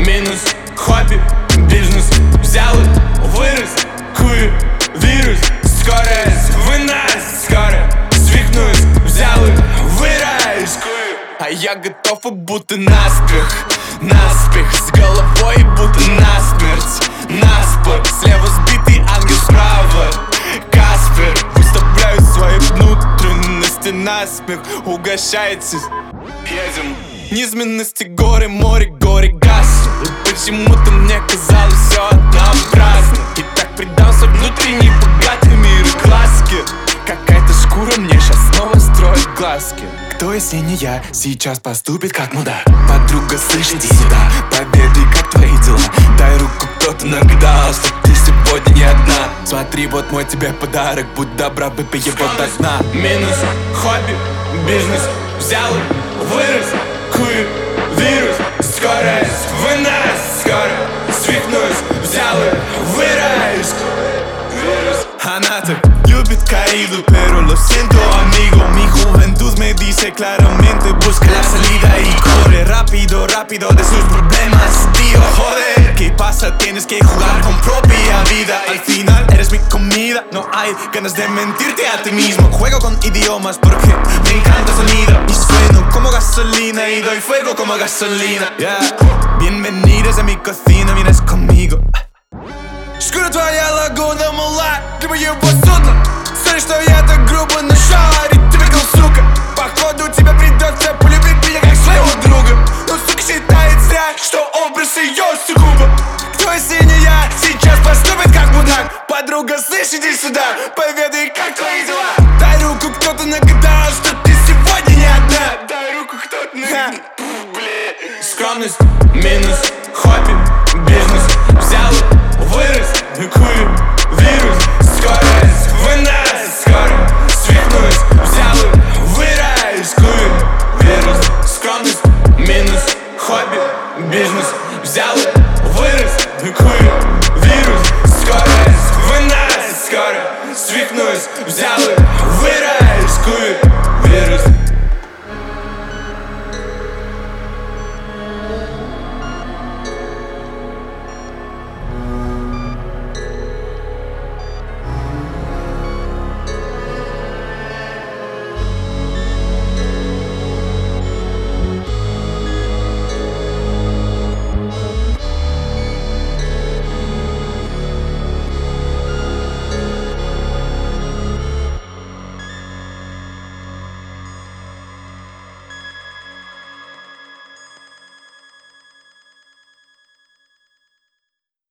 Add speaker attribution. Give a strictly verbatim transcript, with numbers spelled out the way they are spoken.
Speaker 1: Минус хобби, бизнес взял и вырос. Кую вирус, скорость в нас. Скоро свихнусь, взял и вырос. Кую. А я готов и будто наспех, наспех, с головой будто насмерть. Наспор, слева сбитый ангел, справа Каспер. Выставляю свои внутренности насмех. Угощайтесь, едем. Низменности, горы, море, горе, газ. И почему-то мне казалось все однообразно. И так предался внутренний богатый мир и глазки. Какая-то шкура мне сейчас снова строит глазки. Кто, если не я, сейчас поступит как мудак? Подруга, слышь, иди сюда, поведай, как твои дела. Дай руку, кто-то нагадал, что ты сегодня не одна. Смотри, вот мой тебе подарок, будь добра, выпей его до дна. Минус хобби, бизнес взял и вырос. Кую вирус, скорость в нас. Скоро свихнусь, взял и вырос. Она так любит caído, pero lo siento amigo. Mi juventud me dice claramente busca la salida y corre rápido, rápido de sus problemas, tío. Joder, ¿qué pasa? Tienes que jugar con propia vida. Al final eres mi comida, no hay ganas de mentirte a ti mismo. Juego con idiomas porque me encanta el sonido y sueno como gasolina y doy fuego como gasolina. Yeah. Bienvenidos a mi cocina, vienes conmigo. Шкура твоя лагуна, мула, либо его судно. Смотри, что я так грубо нашарить, ты выиграл, сука. Походу тебе придется полюбить меня как своего друга. Но сука считает зря, что образ ее сугубо. Кто, если не я, сейчас поступит как мудак? Подруга, слышь, иди сюда, поведай, как твои дела. Дай руку, кто-то нагадал, что ты сегодня не одна. Дай руку, кто-то нагадал. Скромность, минус хобби,